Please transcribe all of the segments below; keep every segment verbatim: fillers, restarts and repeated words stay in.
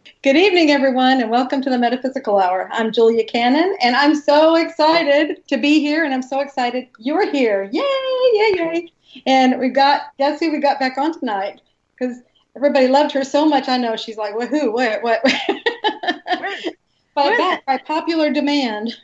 Good evening, everyone, and welcome to the Metaphysical Hour. I'm Julia Cannon, and I'm so excited to be here, and I'm so excited you're here. Yay, yay, yay. And we got, guess who we got back on tonight? Because everybody loved her so much, I know she's like, well, who, what, what? by, that, by popular demand.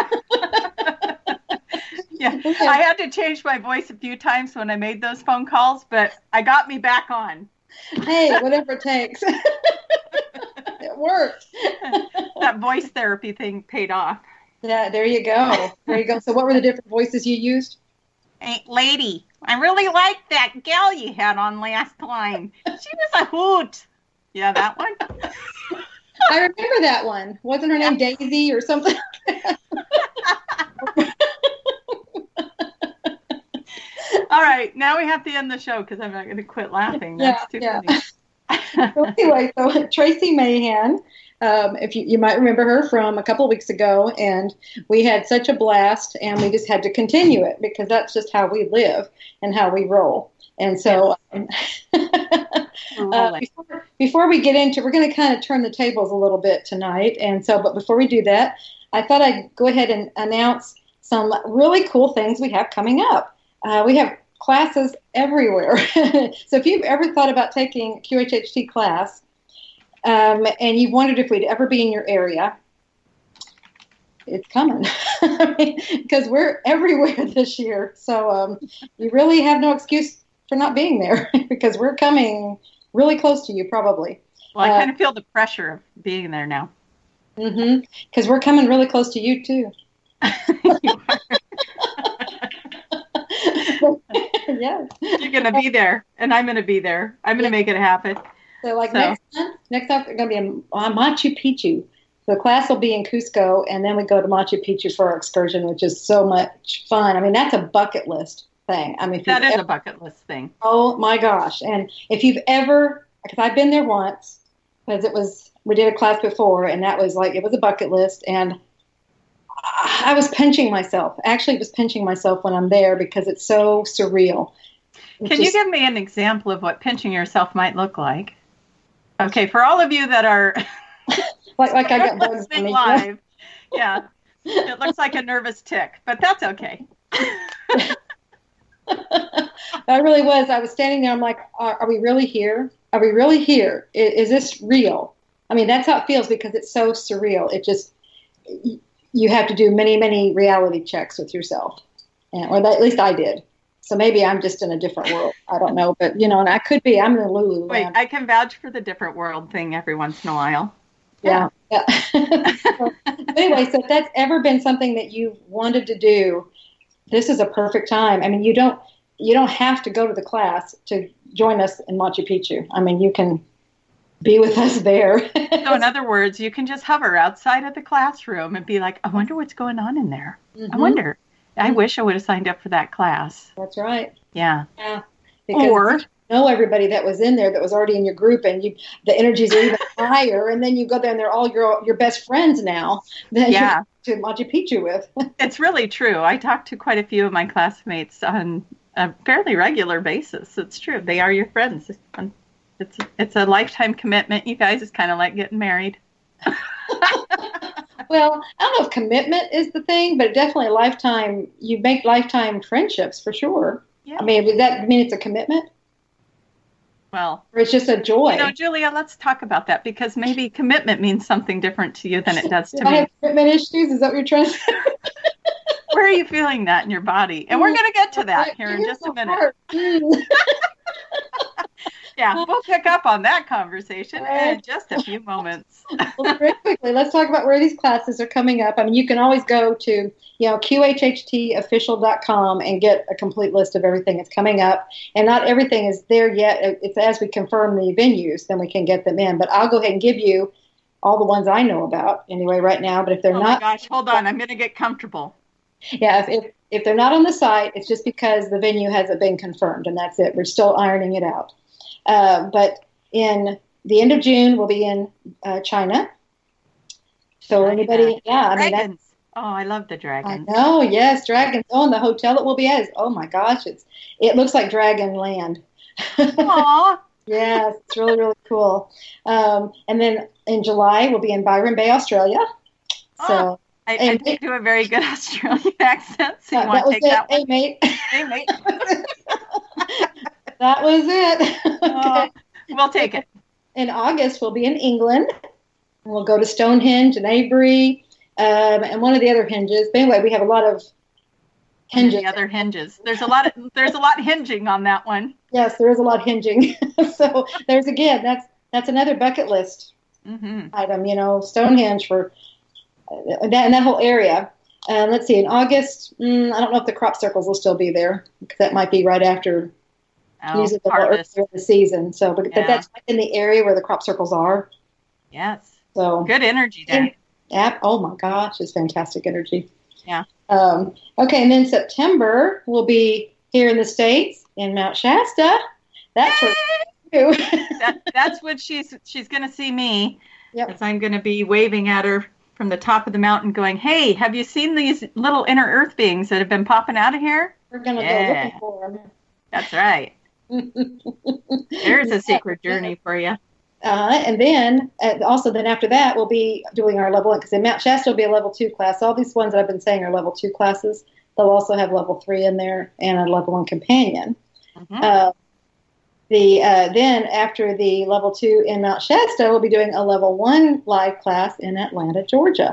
Yeah, I had to change my voice a few times when I made those phone calls, but I got me back on. Hey, whatever it takes. It worked. That voice therapy thing paid off. Yeah, there you go. There you go. So what were the different voices you used? Hey, lady, I really liked that gal you had on last time. She was a hoot. Yeah, that one? I remember that one. Wasn't her name Daisy or something? All right, now we have to end the show because I'm not going to quit laughing. That's too yeah. funny. So anyway, so Tracy Mahan, um, if you, you might remember her from a couple of weeks ago, and we had such a blast, and we just had to continue it because that's just how we live and how we roll. And so um, uh, before, before we get into, we're going to kind of turn the tables a little bit tonight. And so, but before we do that, I thought I'd go ahead and announce some really cool things we have coming up. Uh, we have classes everywhere. So if you've ever thought about taking a Q H H T class um, and you wondered if we'd ever be in your area, it's coming because we're everywhere this year. So um, you really have no excuse for not being there because we're coming really close to you probably. Well, I uh, kind of feel the pressure of being there now. Mm-hmm. Because we're coming really close to you too. You Yes. You're going to be there, and I'm going to be there. I'm going to Yeah. make it happen. So, like So. next month, next up, we're going to be in uh, Machu Picchu. So the class will be in Cusco, and then we go to Machu Picchu for our excursion, which is so much fun. I mean, that's a bucket list thing. I mean, if That you've is ever, a bucket list thing. Oh my gosh! And if you've ever, because I've been there once, because it was we did a class before, and that was like it was a bucket list, and I was pinching myself. Actually, it was pinching myself when I'm there because it's so surreal. It's Can just, you give me an example of what pinching yourself might look like? Okay, for all of you that are like like I got bugs on listening me. live, yeah, it looks like a nervous tick, but that's okay. I really was. I was standing there. I'm like, are, are we really here? Are we really here? Is, is this real? I mean, that's how it feels because it's so surreal. It just, you have to do many, many reality checks with yourself. And, or that, at least I did. So maybe I'm just in a different world. I don't know. But, you know, and I could be. I'm in the Lulu Wait, land. I can vouch for the different world thing every once in a while. Yeah. yeah. So, anyway, so if that's ever been something that you've wanted to do, this is a perfect time. I mean, you don't you don't have to go to the class to join us in Machu Picchu. I mean, you can be with us there. So in other words, you can just hover outside of the classroom and be like, I wonder what's going on in there. Mm-hmm. I wonder. I wish I would have signed up for that class. That's right. Yeah. Yeah. Because Or you know everybody that was in there that was already in your group, and you the energies are even higher, and then you go there and they're all your your best friends now that Yeah. you to Machu Picchu with. it's really true. I talk to quite a few of my classmates on a fairly regular basis. It's true. They are your friends. It's it's a lifetime commitment, you guys. It's kind of like getting married. Well, I don't know if commitment is the thing, but definitely a lifetime. You make lifetime friendships for sure. Yeah. I mean, does that mean it's a commitment, Well, or it's just a joy? you know, Julia, let's talk about that because maybe commitment means something different to you than it does to I me. have commitment issues. Is that what you're trying to say? Where are you feeling that in your body? And we're going to get to that here in just a minute. Mm. Yeah, we'll pick up on that conversation in just a few moments. Well, very quickly, let's talk about where these classes are coming up. I mean, you can always go to, you know, Q H H T official dot com and get a complete list of everything that's coming up. And not everything is there yet. It's as we confirm the venues, then we can get them in. But I'll go ahead and give you all the ones I know about anyway right now. But if they're Oh not, my gosh, hold on, I'm going to get comfortable. yeah, if, if if they're not on the site, it's just because the venue hasn't been confirmed, and that's it. We're still ironing it out. Uh, but in the end of June, we'll be in uh, China. So anybody, yeah, I mean, that's, Dragons. Oh, I love the I dragons. know, yes, dragons. Oh, and the hotel that we'll be at is, oh my gosh, it's it looks like Dragon Land. Aw, Yes, it's really, really cool. Um, and then in July, we'll be in Byron Bay, Australia. So, oh, I, I didn't do a very good Australian accent, so you uh, want to take it. that one? Hey, mate. Hey, mate. That was it. Okay. Oh, we'll take it. In August, we'll be in England. We'll go to Stonehenge and Avebury um, and one of the other hinges. But anyway, we have a lot of hinges. The other hinges. There's a lot of there's a lot hinging on that one. Yes, there is a lot hinging. So there's again that's that's another bucket list mm-hmm. item. You know, Stonehenge for uh, that in that whole area. Um, let's see. In August, mm, I don't know if the crop circles will still be there because that might be right after oh, usually the harvest. earlier the season. So, but, yeah. but that's in the area where the crop circles are. Yes. So good energy day. Yeah. Oh my gosh, it's fantastic energy. Yeah. Um, okay, and then September we'll be here in the States in Mount Shasta. That's what that, that's what she's she's going to see me. Yep. As I'm going to be waving at her from the top of the mountain, going, "Hey, have you seen these little inner Earth beings that have been popping out of here?" We're going to yeah. go looking for them. That's right. There's a secret journey for you. Uh, and then uh, also then after that we'll be doing our level one because in Mount Shasta will be a level two class. All these ones that I've been saying are level two classes. They'll also have level three in there and a level one companion. Mm-hmm. Uh, the uh, then after the level two in Mount Shasta, we'll be doing a level one live class in Atlanta, Georgia.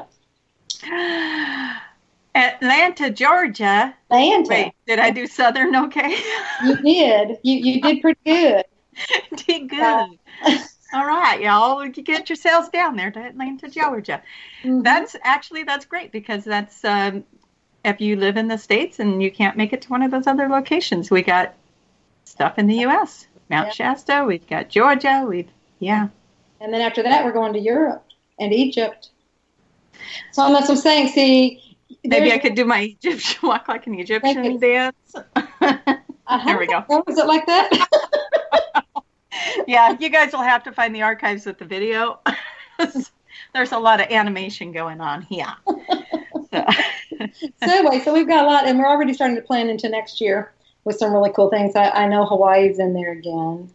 Atlanta, Georgia. Atlanta. Wait, did I do Southern? Okay. You did. You you did pretty good. Did good. Uh, All right, y'all, get yourselves down there to Atlanta, Georgia. Mm-hmm. That's actually, that's great because that's, um, if you live in the States and you can't make it to one of those other locations, we got stuff in the U S Mount yeah. Shasta, we've got Georgia, we've, yeah. And then after that, we're going to Europe and Egypt. So that's what I'm saying, see. Maybe I could do my Egyptian, walk like an Egyptian dance. Uh, there we go. Was it like that? Yeah, you guys will have to find the archives with the video. There's a lot of animation going on here. So. So anyway, so we've got a lot, and we're already starting to plan into next year with some really cool things. I, I know Hawaii's in there again.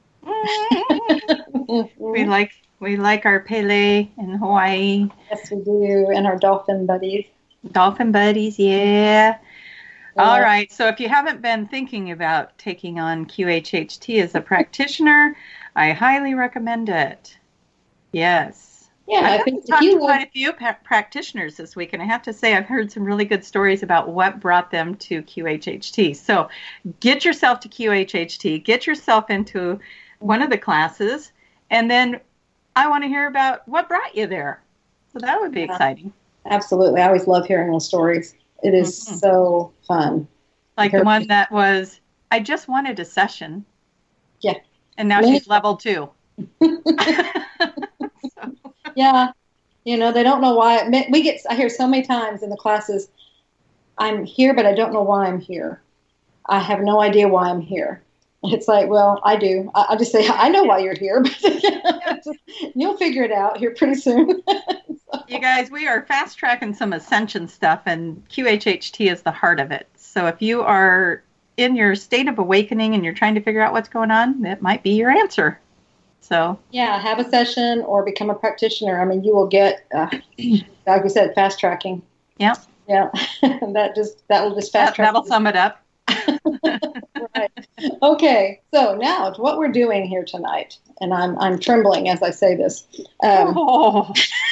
we like we like our Pele in Hawaii. Yes, we do, and our dolphin buddies. Dolphin buddies, yeah. All right, so if you haven't been thinking about taking on Q H H T as a practitioner, I highly recommend it. Yes. Yeah, I've I think talked to to quite a few pa- practitioners this week, and I have to say I've heard some really good stories about what brought them to Q H H T. So get yourself to Q H H T, get yourself into one of the classes, and then I want to hear about what brought you there. So that would be yeah, exciting. Absolutely. I always love hearing those stories. It is mm-hmm. so fun. Like the one that was, I just wanted a session. Yeah. And now she's level two. So. Yeah. You know, they don't know why. We get, I hear so many times in the classes, I'm here, but I don't know why I'm here. I have no idea why I'm here. It's like, well, I do. I, I just say, I know why you're here, but you'll figure it out here pretty soon. So. You guys, we are fast tracking some ascension stuff, and Q H H T is the heart of it. So if you are in your state of awakening and you're trying to figure out what's going on, that might be your answer. So yeah, have a session or become a practitioner. I mean, you will get, uh, like you said, fast tracking. Yeah. Yeah. that just that will just fast track. That'll sum it up. Right. Okay. So now it's what we're doing here tonight, and I'm I'm trembling as I say this. Um, oh.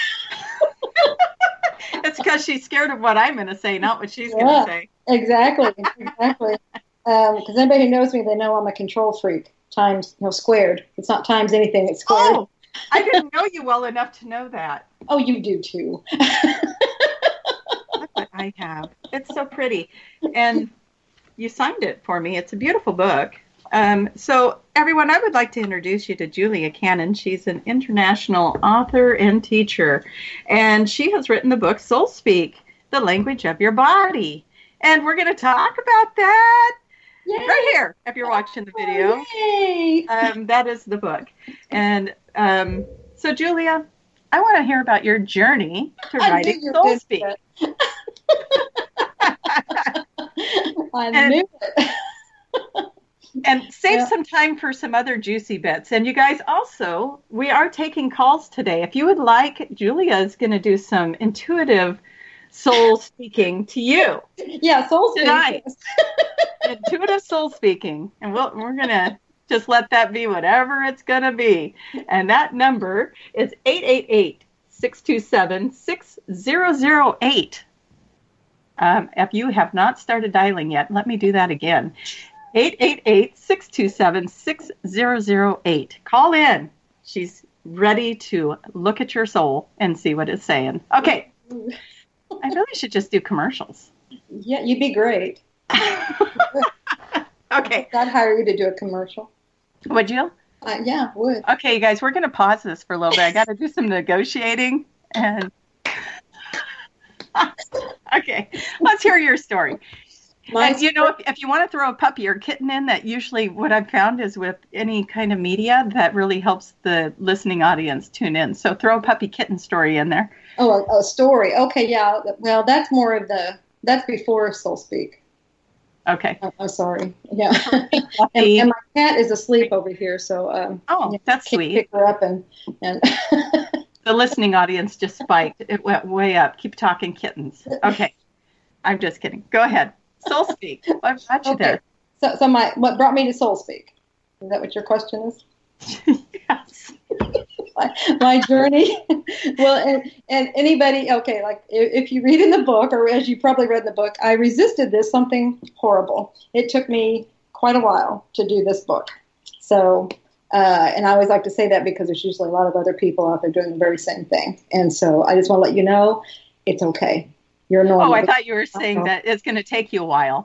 It's because she's scared of what I'm going to say, not what she's yeah, going to say. Exactly. Exactly. Because um, anybody who knows me, they know I'm a control freak. Times, no, squared. It's not times anything. It's squared. Oh, I didn't know you well enough to know that. Oh, you do too. Look what I have. It's so pretty. And you signed it for me. It's a beautiful book. Um, so, everyone, I would like to introduce you to Julia Cannon. She's an international author and teacher. And she has written the book Soul Speak, The Language of Your Body. And we're going to talk about that. Yay. Right here, if you're watching the video. Yay. Um, that is the book. And um, so, Julia, I want to hear about your journey to I writing Soul Speak. I and, knew it. And save Yeah. some time for some other juicy bits. And you guys also, we are taking calls today. If you would like, Julia is going to do some intuitive soul speaking to you Yeah, soul tonight. speak. Intuitive soul speaking. And we'll, we're going to just let that be whatever it's going to be. And that number is eight eight eight, six two seven, six zero zero eight. Um, if you have not started dialing yet, let me do that again. eight eight eight, six two seven, six zero zero eight. Call in. She's ready to look at your soul and see what it's saying. Okay. I really should just do commercials. Yeah, you'd be great. Okay. I'd hire you to do a commercial. Would you? Uh, yeah, would. Okay, you guys, we're going to pause this for a little bit. I got to do some negotiating. And okay, let's hear your story. My And you know, if, if you want to throw a puppy or kitten in, that usually what I've found is with any kind of media, that really helps the listening audience tune in. So throw a puppy kitten story in there. Oh, a, a story. Okay, yeah. Well, that's more of the, that's before Soul Speak. Okay. Oh, I'm sorry. Yeah. and, and my cat is asleep over here, so um, oh, you know, that's can't sweet. Pick her up and and. The listening audience just spiked. It went way up. Keep talking kittens. Okay. I'm just kidding. Go ahead. Soul Speak. I've got you Okay. there. So, so my what brought me to Soul Speak? Is that what your question is? Yes. my, my journey. Well, and, and anybody, okay, like if, if you read in the book, or as you probably read in the book, I resisted this, something horrible. It took me quite a while to do this book. So, uh, and I always like to say that because there's usually a lot of other people out there doing the very same thing. And so I just want to let you know, it's okay. You're normal. Oh, I thought you were saying that it's going to take you a while.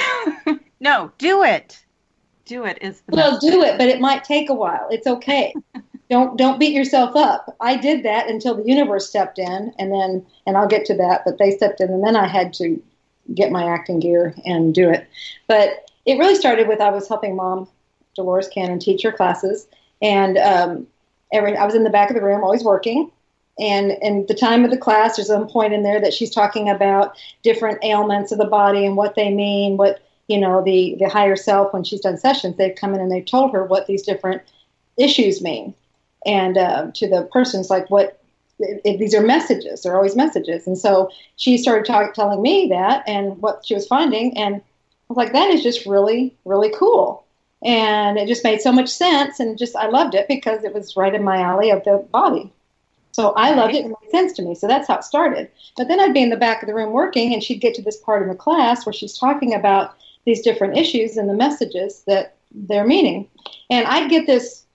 No, do it. Do it is the Well, message. do it, but it might take a while. It's okay. don't don't beat yourself up. I did that until the universe stepped in, and then and I'll get to that. But they stepped in, and then I had to get my acting gear and do it. But it really started with I was helping Mom, Dolores Cannon, teach her classes, and um, every I was in the back of the room, always working. And and the time of the class, there's some point in there that she's talking about different ailments of the body and what they mean, what, you know, the, the higher self, when she's done sessions, they've come in and they've told her what these different issues mean. And uh, to the person's like, what, if these are messages, they're always messages. And so she started talk, telling me that and what she was finding. And I was like, that is just really, really cool. And it just made so much sense. And just, I loved it because it was right in my alley of the body. So I loved it. It made sense to me. So that's how it started. But then I'd be in the back of the room working, and she'd get to this part of the class where she's talking about these different issues and the messages that they're meaning. And I'd get this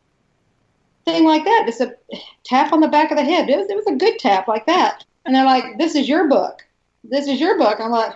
thing like that, just a tap on the back of the head. It was, it was a good tap like that. And they're like, this is your book. This is your book. I'm like,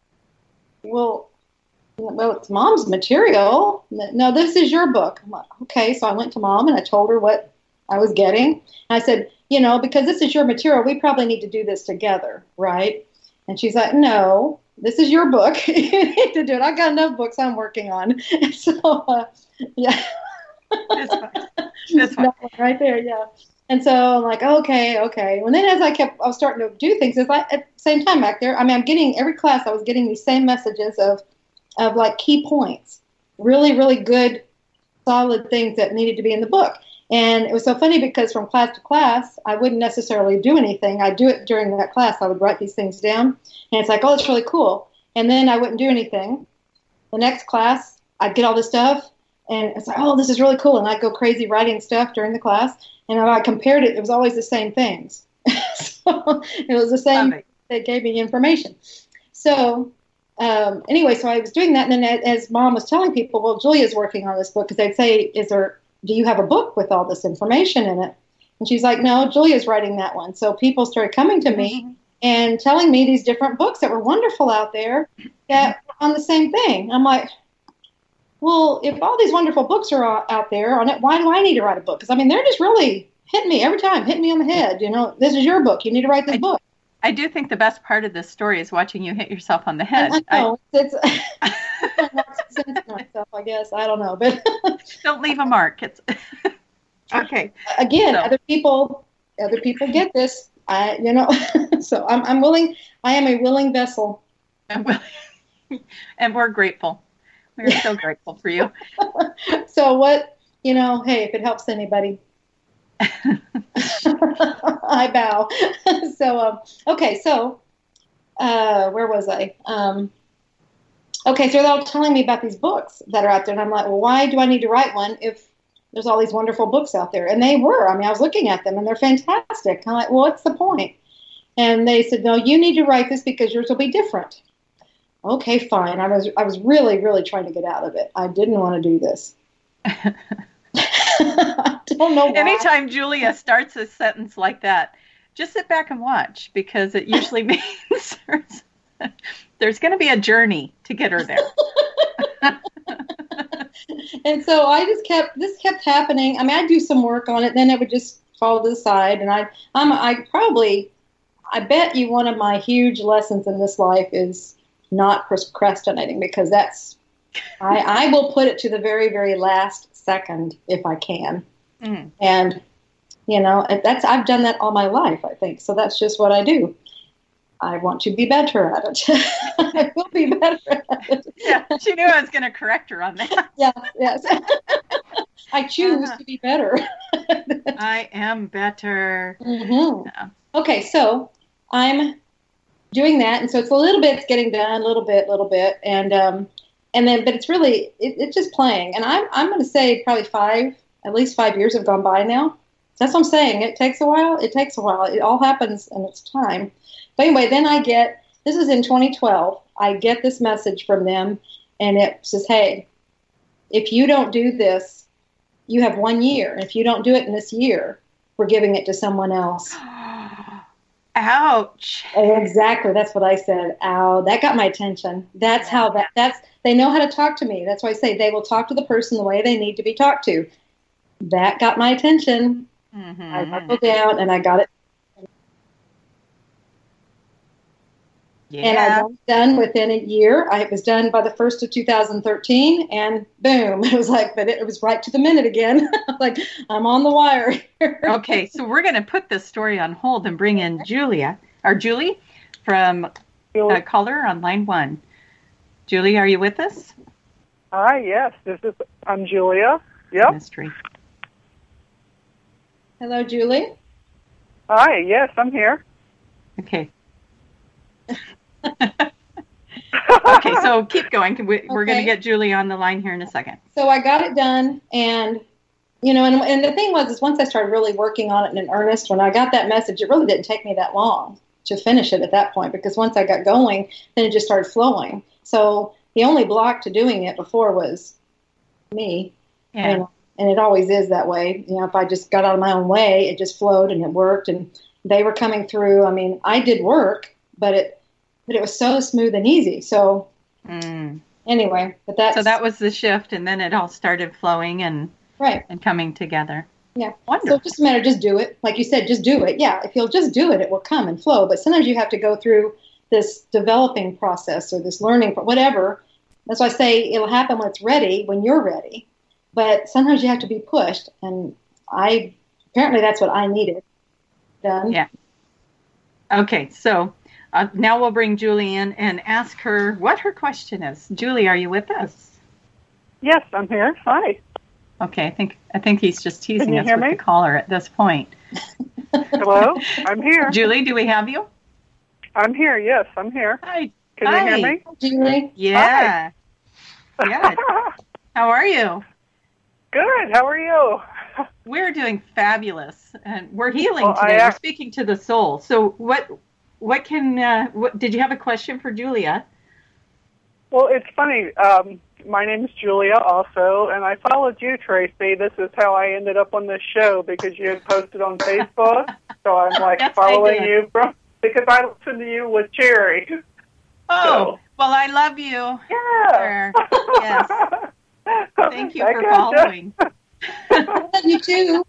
well, well, it's Mom's material. No, this is your book. I'm like, okay. So I went to Mom and I told her what I was getting. And I said, you know, because this is your material, we probably need to do this together, right? And she's like, no, this is your book. You need to do it. I got enough books I'm working on. So, uh, yeah. This one. This one. Right there, yeah. And so I'm like, okay, okay. And then as I kept, I was starting to do things, it's like, at the same time back there, I mean, I'm getting, every class I was getting these same messages of, of like key points, really, really good, solid things that needed to be in the book. And it was so funny because from class to class, I wouldn't necessarily do anything. I'd do it during that class. I would write these things down. And it's like, oh, it's really cool. And then I wouldn't do anything. The next class, I'd get all this stuff. And it's like, oh, this is really cool. And I'd go crazy writing stuff during the class. And if I compared it, it was always the same things. So it was the same. They gave me information. So um, anyway, so I was doing that. And then as Mom was telling people, well, Julia's working on this book. Because they'd say, is there... do you have a book with all this information in it? And she's like, no, Julia's writing that one. So people started coming to me mm-hmm. and telling me these different books that were wonderful out there that were on the same thing. I'm like, well, if all these wonderful books are out there on it, why do I need to write a book? Because, I mean, they're just really hitting me every time, hitting me on the head. You know, this is your book. You need to write this I, book. I do think the best part of this story is watching you hit yourself on the head. I know. I, it's, it's myself, I guess. I don't know. But don't leave a mark. It's okay. Again, so. other people, other people get this. I, you know, so I'm, I'm willing. I am a willing vessel. And we're grateful. We're so grateful for you. So what, you know, hey, if it helps anybody, I bow. So, um, okay, so uh, where was I? Um, okay, so they're all telling me about these books that are out there, and I'm like, well, why do I need to write one if there's all these wonderful books out there? And they were. I mean, I was looking at them, and they're fantastic. I'm like, well, what's the point? And they said, no, you need to write this because yours will be different. Okay, fine. I was I was really, really trying to get out of it. I didn't want to do this. I don't know why. Anytime Julia starts a sentence like that, just sit back and watch, because it usually means there's, there's going to be a journey to get her there. And so I just kept, this kept happening. I mean, I'd do some work on it, then it would just fall to the side. And I, I'm, I probably, I bet you one of my huge lessons in this life is not procrastinating, because that's, I, I will put it to the very, very last second if I can. Mm. And, you know, that's, I've done that all my life, I think. So that's just what I do. I want to be better at it. I will be better at it. Yeah, she knew I was going to correct her on that. Yeah, yes. I choose uh-huh. to be better. I am better. Mm-hmm. Yeah. Okay, so I'm doing that, and so it's a little bit, it's getting done, a little bit, little bit, and um, and then, but it's really, it, it's just playing, and I'm I'm going to say probably five, at least five years have gone by now. That's what I'm saying. It takes a while. It takes a while. It all happens in its time. But anyway, then I get, this is in twenty twelve, I get this message from them, and it says, hey, if you don't do this, you have one year. And if you don't do it in this year, we're giving it to someone else. Ouch. Exactly. That's what I said. Ow. That got my attention. That's how that, that's, they know how to talk to me. That's why I say they will talk to the person the way they need to be talked to. That got my attention. Mm-hmm. I buckled down and I got it. Yeah. And I was done within a year. I was done by the first of two thousand thirteen, and boom, it was like, but it, it was right to the minute again. Like, I'm on the wire here. Okay, so we're going to put this story on hold and bring in Julia, or Julie, from uh, caller on line one. Julie, are you with us? Hi, yes, this is, I'm Julia. Yep. Mystery. Hello, Julie. Hi, yes, I'm here. Okay. Okay, so keep going. We, we're okay. going to get Julie on the line here in a second. So I got it done, and, you know, and, and the thing was, is once I started really working on it in earnest, when I got that message, it really didn't take me that long to finish it at that point, because once I got going, then it just started flowing. So the only block to doing it before was me. Yeah. And, and it always is that way. You know, if I just got out of my own way, it just flowed and it worked, and they were coming through. I mean, I did work, but it, but it was so smooth and easy. So mm. anyway, but that's, so that was the shift, and then it all started flowing and right and coming together. Yeah. Wonderful. So just a matter, just do it. Like you said, just do it. Yeah. If you'll just do it, it will come and flow. But sometimes you have to go through this developing process or this learning, whatever. That's why I say it'll happen when it's ready, when you're ready. But sometimes you have to be pushed. And I, apparently that's what I needed done. Yeah. Okay. So uh, now we'll bring Julie in and ask her what her question is. Julie, are you with us? Yes, I'm here. Hi. Okay, I think I think he's just teasing us with me? the caller at this point. Hello, I'm here. Julie, do we have you? I'm here. Yes, I'm here. Hi. Can Hi. you hear me? Julie? Yeah. Hi. Yeah. How are you? Good. How are you? We're doing fabulous, and we're healing well, today. I, we're speaking to the soul. So, what what can uh, what did you have a question for Julia? Well, it's funny. Um, my name is Julia also, and I followed you, Tracy. This is how I ended up on this show, because you had posted on Facebook. So I'm like yes, following you from, because I listened to you with Cherry. Oh, so. Well, I love you. Yeah. For, yes. Thank you I for gotcha. following. I love you too.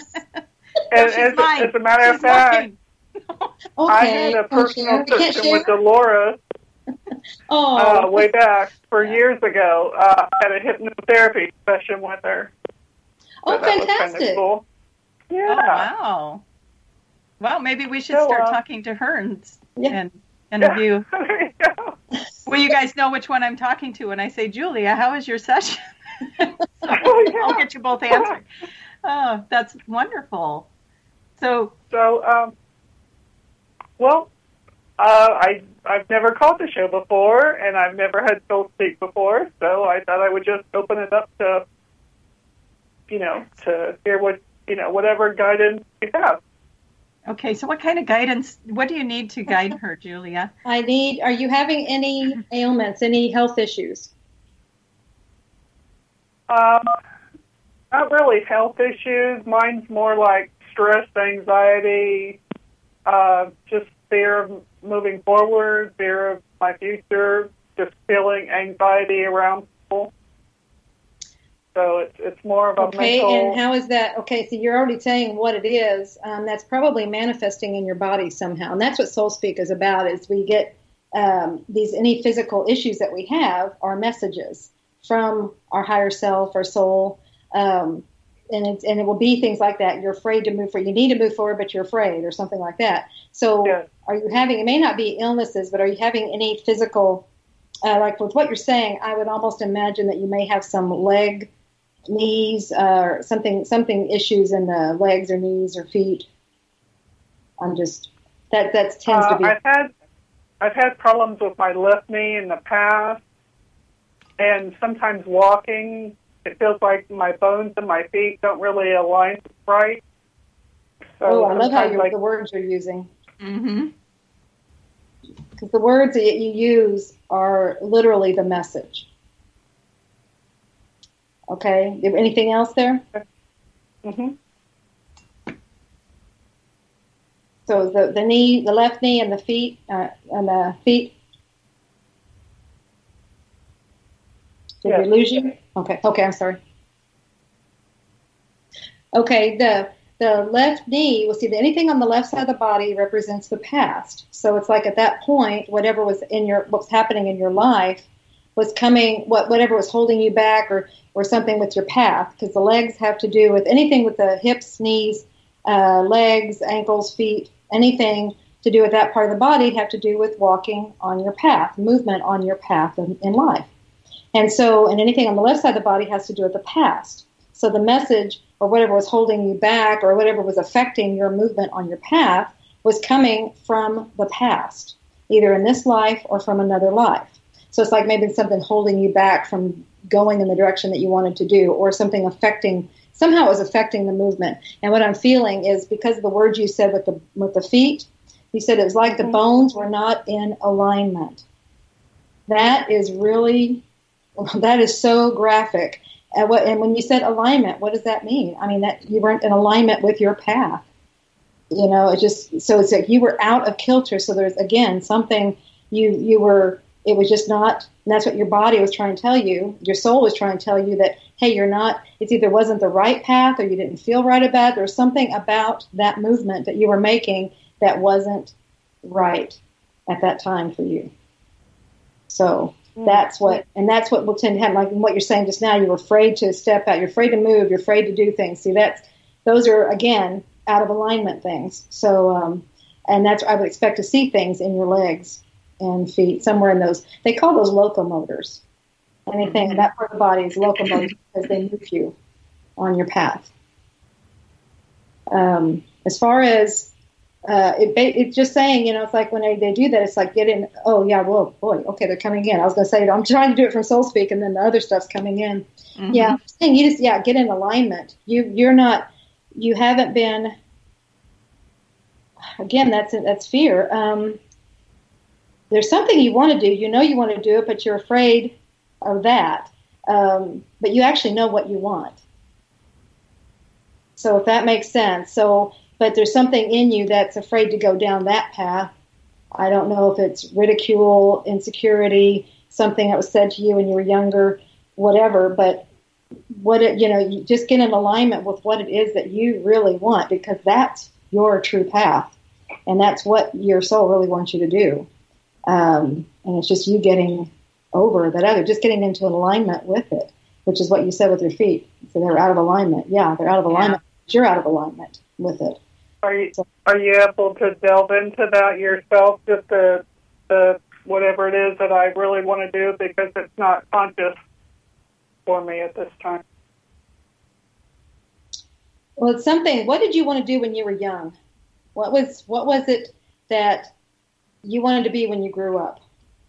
And as, as a matter She's of fact, okay. I had a personal session with Dolores oh. uh, way back for years ago. Uh, I had a hypnotherapy session with her. So oh, that fantastic. Was kind of cool. Yeah. Oh, wow. Well, maybe we should so, start uh, talking to her and, yeah. and interview. Yeah, there you go. Well, you guys know which one I'm talking to when I say, Julia, how was your session? So Oh, yeah. I'll get you both answered. Oh, that's wonderful. So, So, um, well, uh, I, I've never called the show before, and I've never had Soul Speak before, so I thought I would just open it up to, you know, to hear what, you know, whatever guidance you have. okay, so what kind of guidance, what do you need to guide her, Julia? I need, are you having any ailments, any health issues? Um, not really health issues. Mine's more like stress, anxiety, uh, just fear of moving forward, fear of my future, just feeling anxiety around people. So it's it's more of a Okay, mental. and how is that? Okay, so you're already saying what it is. Um, that's probably manifesting in your body somehow, and that's what Soul Speak is about. Is we get um, these any physical issues that we have are messages from our higher self, our soul, um, and it's and it will be things like that. You're afraid to move forward. You need to move forward, but you're afraid, or something like that. So, Yes. are you having? It may not be illnesses, but are you having any physical? Uh, like with what you're saying, I would almost imagine that you may have some leg, knees, uh, or something, something issues in the legs or knees or feet. I'm just that that tends Uh, to be. I've had I've had problems with my left knee in the past, and sometimes walking, it feels like my bones and my feet don't really align right. So oh, I love how sometimes, you're, like, the words you're using, Mm-hmm. because the words that you use are literally the message. Okay. Anything else there? hmm So the the knee, the left knee, and the feet, uh, and the feet. Did Yes. we lose you? Okay. Okay. I'm sorry. Okay. The the left knee. Well, see, anything on the left side of the body represents the past. So it's like at that point, whatever was in your, what's happening in your life, was coming. What whatever was holding you back, or or something with your path. Because the legs have to do with anything with the hips, knees, uh, legs, ankles, feet. Anything to do with that part of the body have to do with walking on your path, movement on your path in, in life. And so, and anything on the left side of the body has to do with the past. So the message, or whatever was holding you back, or whatever was affecting your movement on your path, was coming from the past, either in this life or from another life. So it's like maybe something holding you back from going in the direction that you wanted to do, or something affecting, somehow it was affecting the movement. And what I'm feeling is, because of the words you said with the with the feet, you said it was like the bones were not in alignment. That is really, that is so graphic. And what, and when you said alignment, what does that mean? I mean, that you weren't in alignment with your path. You know, it just, so it's like you were out of kilter. So there's, again, something you, you were, it was just not, and that's what your body was trying to tell you. Your soul was trying to tell you that, hey, you're not, it's either wasn't the right path, or you didn't feel right about it. There was something about that movement that you were making that wasn't right at that time for you. So that's what, and that's what will tend to happen. Like what you're saying just now, you're afraid to step out, you're afraid to move, you're afraid to do things. See, that's, those are, again, out of alignment things. So, um, and that's, I would expect to see things in your legs and feet, somewhere in those, they call those locomotors. Anything in that part of the body is locomotive because they move you on your path. Um, as far as, Uh, it, it's just saying, you know, it's like when they, they do that, it's like get in, oh, yeah, whoa, boy, okay, they're coming in. I was going to say, I'm trying to do it from Soul Speak, and then the other stuff's coming in. Mm-hmm. Yeah, I'm saying you just, yeah, get in alignment. You, you're not, you haven't been, again, that's that's fear. Um, there's something you want to do. You know you want to do it, but you're afraid of that. Um, but you actually know what you want. So if that makes sense. So, but there's something in you that's afraid to go down that path. I don't know if it's ridicule, insecurity, something that was said to you when you were younger, whatever. But what it, you know, you just get in alignment with what it is that you really want, because that's your true path, and that's what your soul really wants you to do. Um, and it's just you getting over that other, just getting into an alignment with it, which is what you said with your feet. So they're out of alignment. Yeah, they're out of alignment. Yeah. You're out of alignment with it. Are you are you able to delve into that yourself, just to, to whatever it is that I really want to do because it's not conscious for me at this time. Well, it's something. What did you want to do when you were young? What was what was it that you wanted to be when you grew up?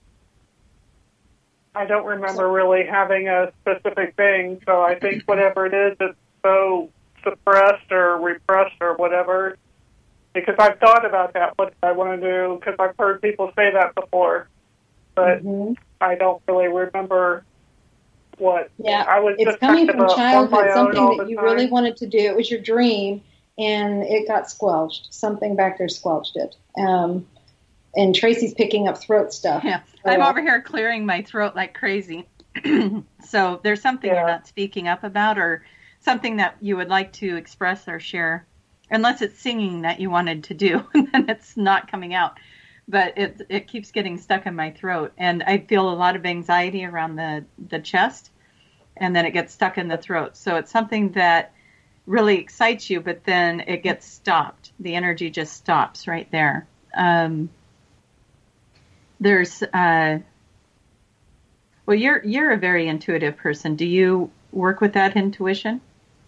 I don't remember really having a specific thing, so I think whatever it is, it's so suppressed or repressed or whatever. Because I've thought about that, what I want to do, because I've heard people say that before, but mm-hmm. I don't really remember what. Yeah, I was it's just coming kind from of childhood, something that you time. really wanted to do. It was your dream, and it got squelched. Something back there squelched it. Um, and Tracy's picking up throat stuff. Yeah, I'm uh, over here clearing my throat like crazy. So there's something yeah. you're not speaking up about, or something that you would like to express or share. Unless it's singing that you wanted to do, and then it's not coming out. But it it keeps getting stuck in my throat, and I feel a lot of anxiety around the, the chest, and then it gets stuck in the throat. So it's something that really excites you, but then it gets stopped. The energy just stops right there. Um, there's, uh, well, you're you're a very intuitive person. Do you work with that intuition?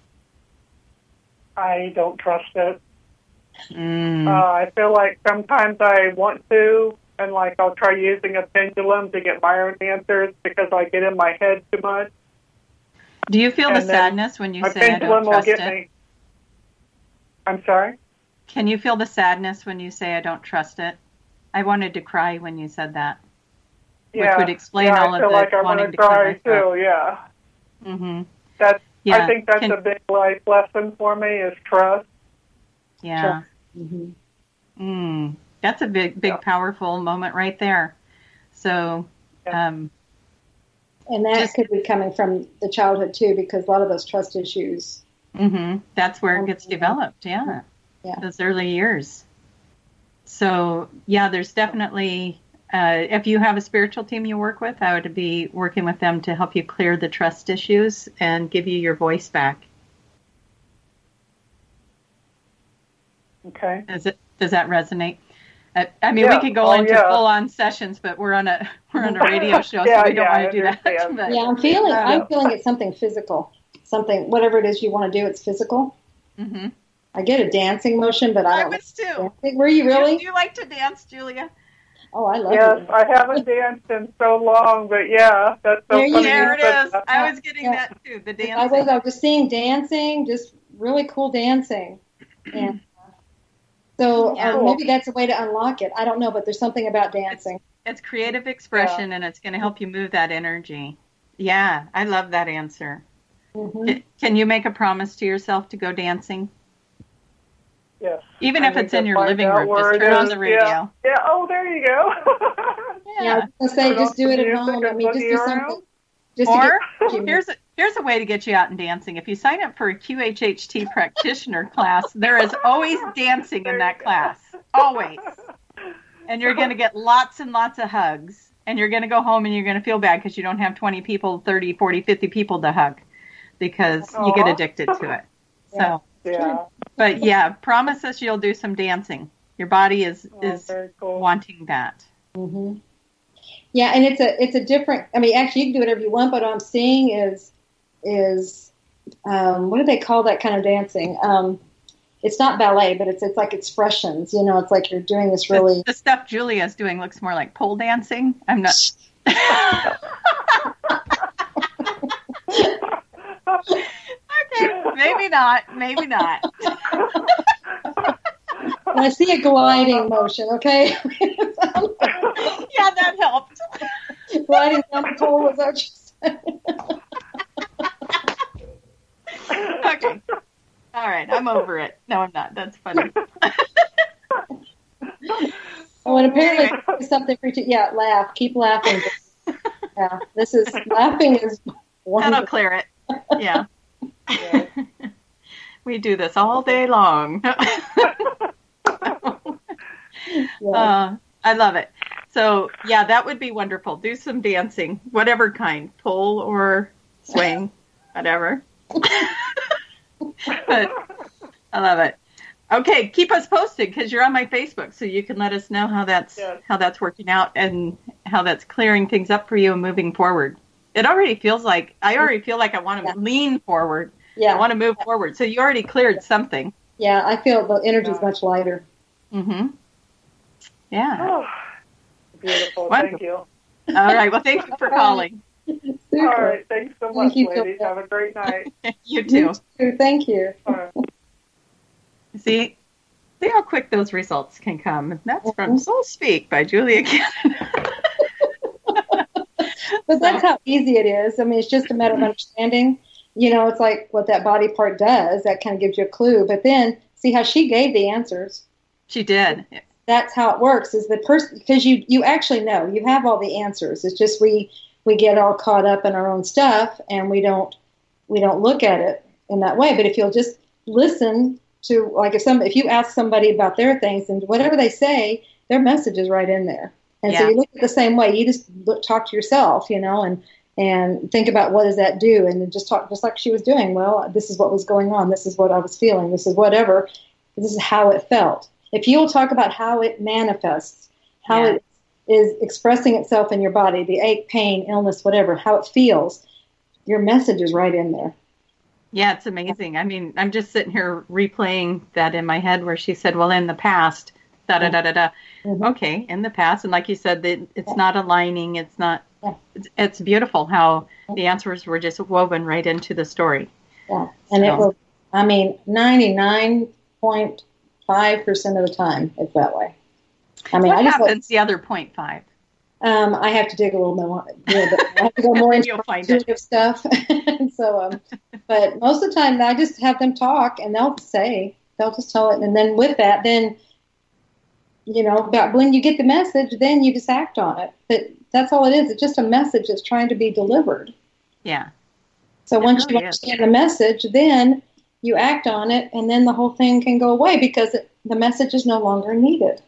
I don't trust it. Mm. Uh, I feel like sometimes I want to, and like I'll try using a pendulum to get my own answers because I get in my head too much. Do you feel and the sadness when you a say I don't will trust get it? Me. I'm sorry? Can you feel the sadness when you say I don't trust it? I wanted to cry when you said that. Yeah. Which would explain yeah, all I of feel the like I wanting want to to cry clear my throat. too, yeah. Mm-hmm. That's, yeah. I think that's Can, a big life lesson for me is trust. Yeah. Trust. Mm-hmm. Mm, that's a big, big, yeah. powerful moment right there. So, yeah. um, and that just, could be coming from the childhood too, because a lot of those trust issues. Mm-hmm. That's where it gets developed. Yeah. Yeah. Those early years. So, yeah, there's definitely, uh, if you have a spiritual team you work with, I would be working with them to help you clear the trust issues and give you your voice back. Okay. Does it? Does that resonate? Uh, I mean, yeah. we could go oh, into yeah. full-on sessions, but we're on a we're on a radio show, yeah, so we don't yeah, want to do that. But, yeah, I'm feeling uh, I'm feeling it's something physical, something whatever it is you want to do. It's physical. Mm-hmm. I get a dancing motion, but I don't. I was too. Dancing. Were you really? Do you like to dance, Julia? Oh, I love yes, it. Yes, I haven't danced in so long, but yeah, that's so there funny. There it is. That. I was getting yeah. that too. The dancing. I was. I was just seeing dancing, just really cool dancing, and. So yeah. uh, maybe that's a way to unlock it. I don't know, but there's something about dancing. It's, it's creative expression, yeah. and it's going to help you move that energy. Yeah, I love that answer. Mm-hmm. Can you make a promise to yourself to go dancing? Yes. Even if it's in your living room, just turn on the radio. Yeah. yeah. Oh, there you go. yeah. yeah, I was going to say, just do it at home. I mean, just do something. Just or here's a, here's a way to get you out and dancing. If you sign up for a Q H H T practitioner class, there is always dancing in that class. Always. And you're going to get lots and lots of hugs. And you're going to go home and you're going to feel bad because you don't have twenty people, thirty, forty, fifty people to hug because Aww. you get addicted to it. So, yeah. But yeah, promise us you'll do some dancing. Your body is, oh, is cool. wanting that. Mm-hmm. Yeah, and it's a it's a different. I mean, actually, you can do whatever you want. But what I'm seeing is is um, what do they call that kind of dancing? Um, it's not ballet, but it's it's like expressions. You know, it's like you're doing this really. The, the stuff Julia's doing looks more like pole dancing. I'm not. Okay, maybe not. Maybe not. And I see a gliding motion. Okay. Yeah, that helped. Gliding down the pole, was that what you said? Okay. All right, I'm over it. No, I'm not. That's funny. Oh, and apparently it's something for you. Yeah, laugh. Keep laughing. Yeah, this is laughing is wonderful. That'll clear it. Yeah. Yeah. We do this all day long. Yeah. Uh, I love it. So, yeah, that would be wonderful. Do some dancing, whatever kind, pull or swing, whatever. But I love it. Okay, keep us posted because you're on my Facebook, so you can let us know how that's yes. how that's working out and how that's clearing things up for you and moving forward. It already feels like, I already feel like I want to yeah. lean forward. Yeah. I want to move yeah. forward. So you already cleared something. Yeah, I feel the energy is much lighter. Mm-hmm. Yeah. Oh, beautiful. Wonderful. Thank you. All right. Well, thank you for calling. Super. All right. Thanks so much, thank ladies. So Have a great night. You too. You too. Thank you. Right. See, see how quick those results can come. That's from Soul Speak by Julia Cannon. But that's how easy it is. I mean, it's just a matter of understanding. You know, it's like what that body part does. That kind of gives you a clue. But then, see how she gave the answers. She did. That's how it works. Is the person because you you actually know you have all the answers. It's just we we get all caught up in our own stuff and we don't we don't look at it in that way. But if you'll just listen to, like if some if you ask somebody about their things and whatever they say, their message is right in there. And yeah. so you look at the same way. You just look, talk to yourself, you know, and and think about what does that do, and then just talk just like she was doing. Well, this is what was going on. This is what I was feeling. This is whatever. This is how it felt. If you'll talk about how it manifests, how yeah. it is expressing itself in your body, the ache, pain, illness, whatever, how it feels, your message is right in there. Yeah, it's amazing. I mean, I'm just sitting here replaying that in my head where she said, well, in the past, da da da da da. Mm-hmm. Okay, in the past. And like you said, that it's not aligning. It's not, yeah. it's, it's beautiful how the answers were just woven right into the story. Yeah, and so. It was, I mean, ninety-nine point five percent of the time it's that way. I mean, what I just happens like, the other point five? Um, I have to dig a little more. A little bit. I have to go more into intuitive stuff. so, um, but most of the time, I just have them talk, and they'll say, they'll just tell it, and then with that, then you know, about when you get the message, then you just act on it. But that's all it is. It's just a message that's trying to be delivered. Yeah. So it once really you understand is. the message, then you act on it, and then the whole thing can go away because it, the message is no longer needed.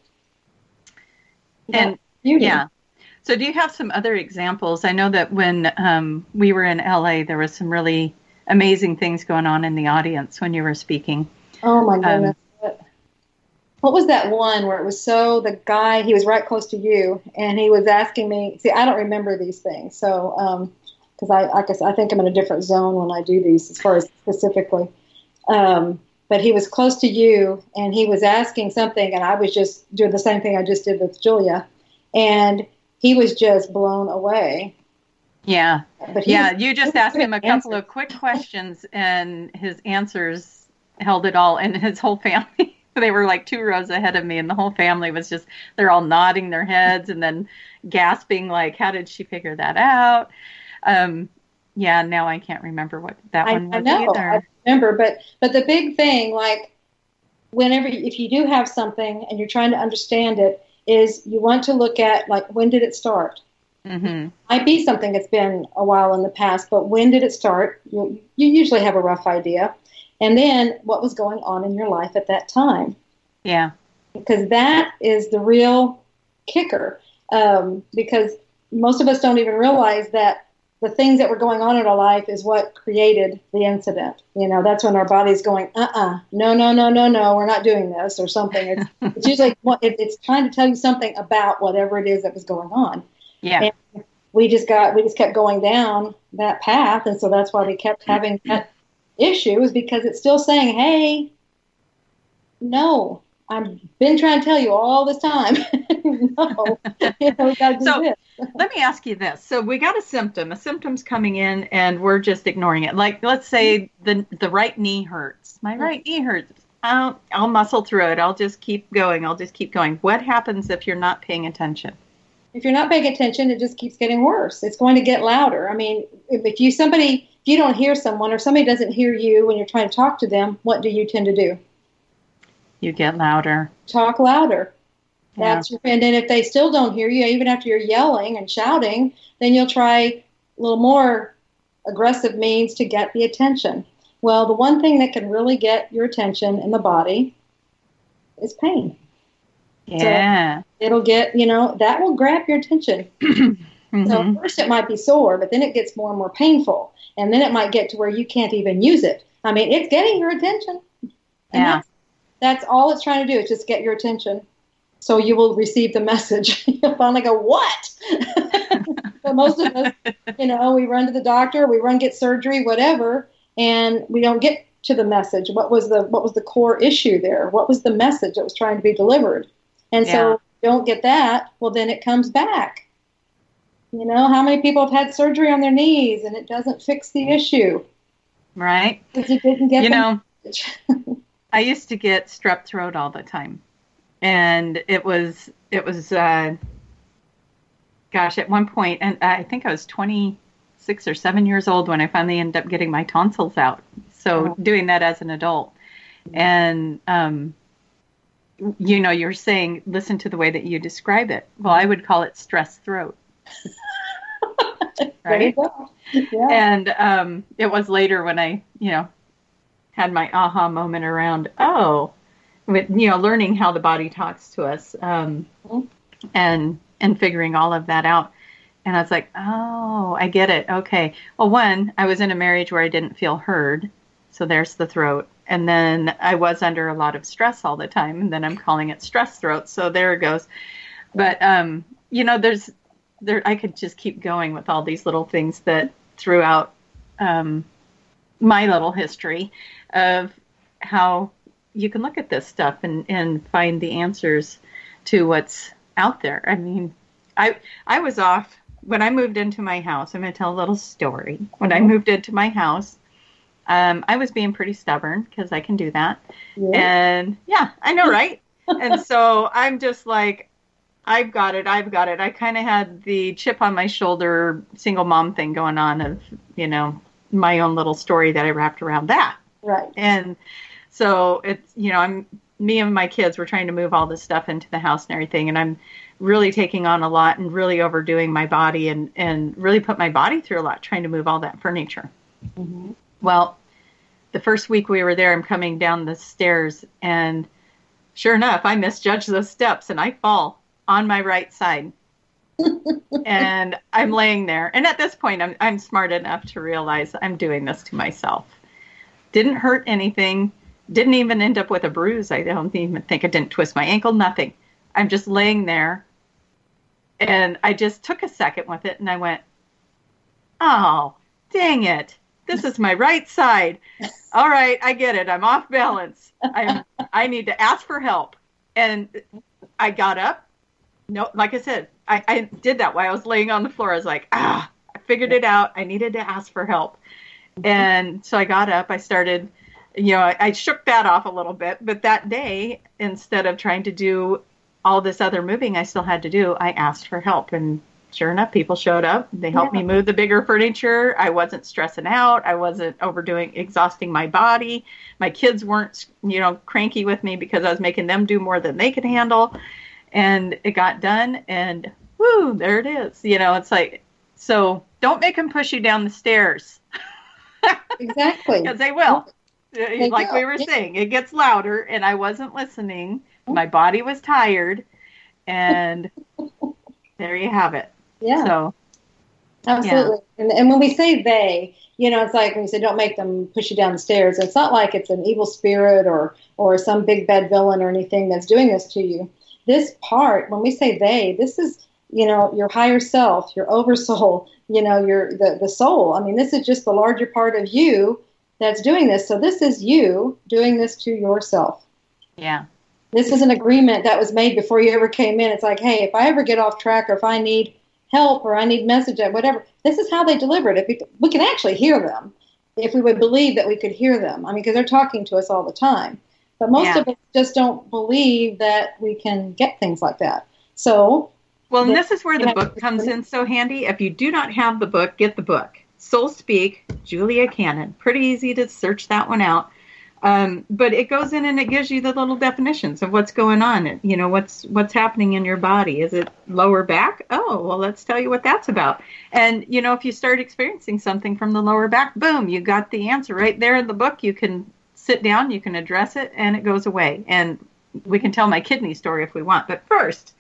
And yeah. So do you have some other examples? I know that when um, we were in L A, there was some really amazing things going on in the audience when you were speaking. Oh, my goodness. Um, what was that one where it was so, the guy, he was right close to you, and he was asking me, see, I don't remember these things, so, because um, I, I, guess, I think I'm in a different zone when I do these as far as specifically. Um, but he was close to you, and he was asking something, and I was just doing the same thing I just did with Julia, and he was just blown away. Yeah. But yeah, you just asked him a couple of quick questions, and his answers held it all, and his whole family. They were like two rows ahead of me, and the whole family was just, they're all nodding their heads and then gasping like, how did she figure that out? Um, yeah, now I can't remember what that I, one was I know, either. I remember, but, but the big thing, like, whenever, if you do have something and you're trying to understand it, is you want to look at, like, when did it start? Mm-hmm. Might be something that's been a while in the past, but when did it start? You, you usually have a rough idea. And then what was going on in your life at that time? Yeah. Because that is the real kicker. Um, because most of us don't even realize that the things that were going on in our life is what created the incident. You know, that's when our body's going, uh-uh, no, no, no, no, no, we're not doing this or something. It's, it's usually, it, it's trying to tell you something about whatever it is that was going on. Yeah. And we just got, we just kept going down that path. And so that's why we kept having that issue, is because it's still saying, hey, no, I've been trying to tell you all this time. no, you know, we got to do so, this. Let me ask you this. So we got a symptom, a symptom's coming in, and we're just ignoring it. Like, let's say the the right knee hurts. My right knee hurts. I'll, I'll muscle through it. I'll just keep going. I'll just keep going. What happens if you're not paying attention? If you're not paying attention, it just keeps getting worse. It's going to get louder. I mean, if, if you somebody, if you don't hear someone or somebody doesn't hear you when you're trying to talk to them, what do you tend to do? You get louder. Talk louder. Yeah. That's and then if they still don't hear you, even after you're yelling and shouting, then you'll try a little more aggressive means to get the attention. Well, the one thing that can really get your attention in the body is pain. Yeah. So it'll get, you know, that will grab your attention. Mm-hmm. So first it might be sore, but then it gets more and more painful. And then it might get to where you can't even use it. I mean, it's getting your attention. And yeah. That's, that's all it's trying to do, is just get your attention. So you will receive the message. You'll finally go, what? But most of us, you know, we run to the doctor, we run get surgery, whatever, and we don't get to the message. What was the what was the core issue there? What was the message that was trying to be delivered? And yeah. so if you don't get that, well, then it comes back. You know, how many people have had surgery on their knees and it doesn't fix the issue? Right. Because you didn't get you the know, message. I used to get strep throat all the time. And it was, it was, uh, gosh, at one point, and I think I was twenty-six or seven years old when I finally ended up getting my tonsils out. So oh. doing that as an adult. And, um, you know, you're saying, listen to the way that you describe it. Well, I would call it stress throat. Right? Yeah. And um, it was later when I, you know, had my aha moment around, oh, with, you know, learning how the body talks to us um, mm-hmm. and and figuring all of that out. And I was like, oh, I get it. Okay. Well, one, I was in a marriage where I didn't feel heard. So there's the throat. And then I was under a lot of stress all the time. And then I'm calling it stress throat. So there it goes. But, um, you know, there's there. I could just keep going with all these little things that throughout um, my little history of how you can look at this stuff and, and find the answers to what's out there. I mean, I I was off when I moved into my house. I'm going to tell a little story. When I moved into my house, um, I was being pretty stubborn because I can do that. Yeah. And yeah, I know, right? And so I'm just like, I've got it. I've got it. I kind of had the chip on my shoulder, single mom thing going on of, you know, my own little story that I wrapped around that. Right. And so it's, you know, I'm, me and my kids were trying to move all this stuff into the house and everything. And I'm really taking on a lot and really overdoing my body and, and really put my body through a lot trying to move all that furniture. Mm-hmm. Well, the first week we were there, I'm coming down the stairs and sure enough, I misjudged those steps and I fall on my right side. And I'm laying there. And at this point, I'm, I'm smart enough to realize I'm doing this to myself. Didn't hurt anything. Didn't even end up with a bruise. I don't even think I didn't twist my ankle, nothing. I'm just laying there. And I just took a second with it and I went, oh, dang it. This is my right side. All right, I get it. I'm off balance. I I need to ask for help. And I got up. No, like I said, I, I did that while I was laying on the floor. I was like, ah, I figured it out. I needed to ask for help. And so I got up. I started, you know, I, I shook that off a little bit. But that day, instead of trying to do all this other moving I still had to do, I asked for help. And sure enough, people showed up. They helped yeah. me move the bigger furniture. I wasn't stressing out. I wasn't overdoing, exhausting my body. My kids weren't, you know, cranky with me because I was making them do more than they could handle. And it got done. And whoo, there it is. You know, it's like, so don't make them push you down the stairs. Exactly. Because they will. They like will. we were saying, it gets louder. And I wasn't listening. My body was tired. And there you have it. Yeah. So, absolutely. Yeah. And, and when we say they, you know, it's like when you say don't make them push you down the stairs, it's not like it's an evil spirit or, or some big bad villain or anything that's doing this to you. This part, when we say they, this is, you know, your higher self, your oversoul, you know, your the, the soul. I mean, this is just the larger part of you that's doing this. So this is you doing this to yourself. Yeah. This is an agreement that was made before you ever came in. It's like, hey, if I ever get off track or if I need help or I need message, whatever, this is how they deliver it. If we, we can actually hear them, if we would believe that we could hear them. I mean, because they're talking to us all the time. But most yeah. of us just don't believe that we can get things like that. So, well, and this is where the book comes in so handy. If you do not have the book, get the book. Soul Speak, Julia Cannon. Pretty easy to search that one out. Um, but it goes in and it gives you the little definitions of what's going on. You know, what's what's happening in your body. Is it lower back? Oh, well, let's tell you what that's about. And, you know, if you start experiencing something from the lower back, boom, you got the answer right there in the book. You can sit down, you can address it, and it goes away. And we can tell my kidney story if we want. But first,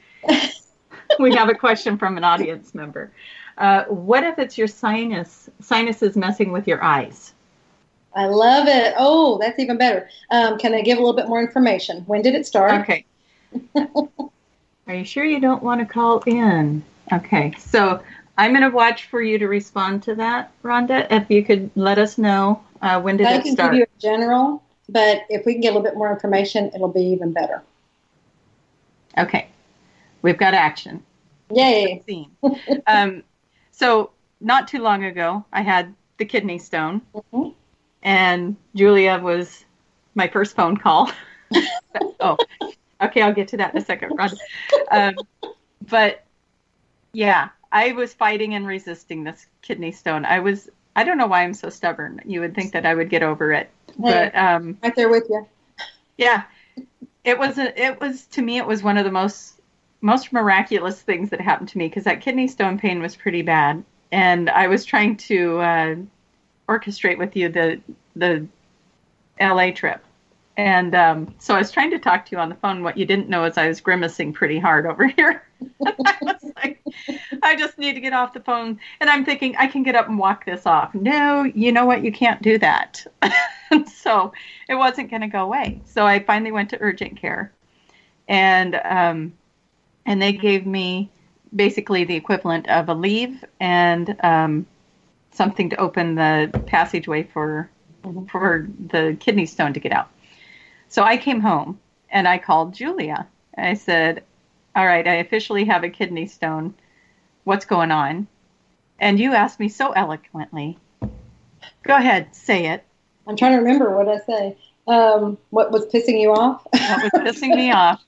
we have a question from an audience member. Uh, what if it's your sinus, sinuses messing with your eyes? I love it. Oh, that's even better. Um, can I give a little bit more information? When did it start? Okay. Are you sure you don't want to call in? Okay, so I'm going to watch for you to respond to that, Rhonda. If you could let us know uh, when did I it can start? give you a general, but if we can get a little bit more information, it'll be even better. Okay, we've got action. Yay! um, so not too long ago, I had the kidney stone, mm-hmm. and Julia was my first phone call. oh, okay, I'll get to that in a second, Rhonda. Um, but yeah, I was fighting and resisting this kidney stone. I was, I don't know why I'm so stubborn. You would think that I would get over it, hey, but um, right there with you. Yeah, it was. A, it was to me. It was one of the most most miraculous things that happened to me because that kidney stone pain was pretty bad, and I was trying to uh, orchestrate with you the the L A trip. And um, so I was trying to talk to you on the phone. What you didn't know is I was grimacing pretty hard over here. I was like, I just need to get off the phone. And I'm thinking, I can get up and walk this off. No, you know what? You can't do that. So it wasn't going to go away. So I finally went to urgent care. And um, and they gave me basically the equivalent of a leave and um, something to open the passageway for for the kidney stone to get out. So I came home and I called Julia. I said, all right, I officially have a kidney stone. What's going on? And you asked me so eloquently. Go ahead, say it. I'm trying to remember what I say. Um, what was pissing you off? What was pissing me off?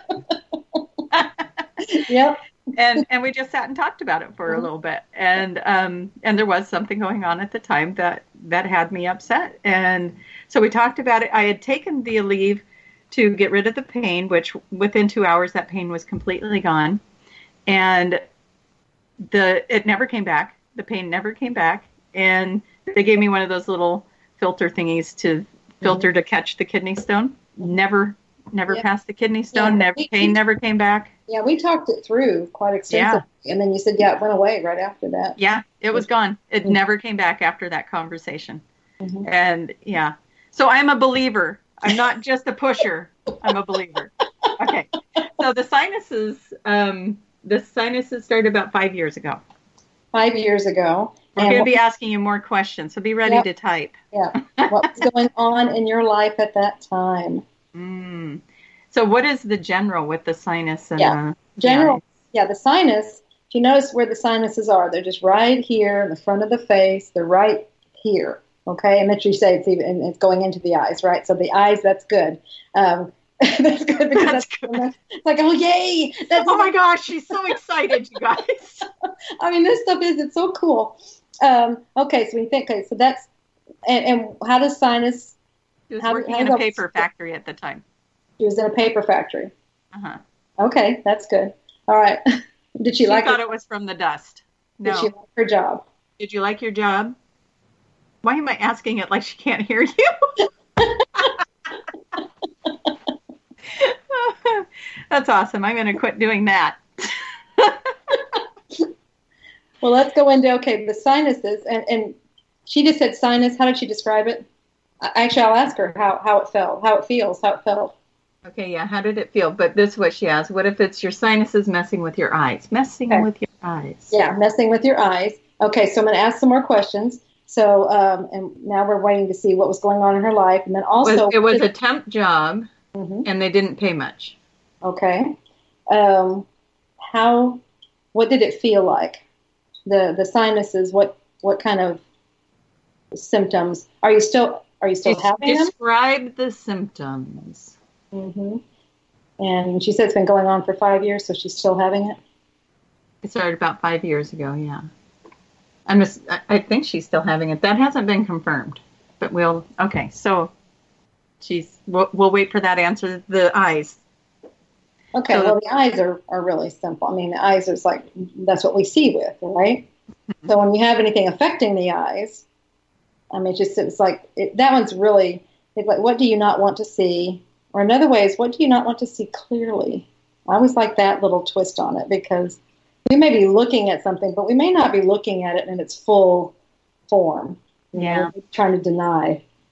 Yep. And and we just sat and talked about it for mm-hmm. a little bit. And um, and there was something going on at the time that, that had me upset. And so we talked about it. I had taken the Aleve to get rid of the pain, which within two hours that pain was completely gone. And the it never came back. The pain never came back. And they gave me one of those little filter thingies to filter mm-hmm. to catch the kidney stone. Never never yep. passed the kidney stone. Yeah, never pain never came back. Yeah, we talked it through quite extensively. Yeah. And then you said, yeah, it went away right after that. Yeah, it was gone. It mm-hmm. never came back after that conversation. Mm-hmm. And yeah. So I'm a believer. I'm not just a pusher. I'm a believer. Okay. So the sinuses, um, the sinuses started about five years ago. Five years ago. We're going to be asking you more questions, so be ready yep. to type. Yeah. What was going on in your life at that time? Mm. So what is the general with the sinus? And yeah. the, general. Yeah. yeah, the sinus. If you notice where the sinuses are, they're just right here in the front of the face. They're right here. Okay, and that you say it's even it's going into the eyes, right? So the eyes, that's good. Um, that's good because that's, that's good. It's like, oh yay! That's oh my gosh, she's so excited, you guys. I mean, this stuff is it's so cool. Um, okay, so we think okay, so that's and, and how does sinus? She was how, working how in a paper factory at the time. She was in a paper factory. Uh huh. Okay, that's good. All right. Did she, she like? She thought it? it was from the dust. No. Did she like her job? Did you like your job? Why am I asking it like she can't hear you? That's awesome. I'm going to quit doing that. Well, let's go into, okay, the sinuses. And, and she just said sinus. How did she describe it? Actually, I'll ask her how, how it felt, how it feels, how it felt. Okay, yeah, how did it feel? But this is what she asked. What if it's your sinuses messing with your eyes? Messing okay. with your eyes. Yeah, messing with your eyes. Okay, so I'm going to ask some more questions. So, um, and now we're waiting to see what was going on in her life. And then also... It was, it was a temp job, mm-hmm. and they didn't pay much. Okay. Um, how, what did it feel like? The the sinuses, what, what kind of symptoms? Are you still, are you still Des- having them? Describe the symptoms. Mm-hmm. And she said it's been going on for five years, so she's still having it? It started about five years ago, yeah. I'm just, I think she's still having it. That hasn't been confirmed, but we'll, okay, so she's, we'll, we'll wait for that answer. The eyes. Okay, so, well, the eyes are, are really simple. I mean, the eyes is like, that's what we see with, right? Mm-hmm. So when you have anything affecting the eyes, I mean, it's just, it's like, it, that one's really, it's like, what do you not want to see? Or another way is, what do you not want to see clearly? I always like that little twist on it because we may be looking at something, but we may not be looking at it in its full form. Yeah. Know, trying to deny.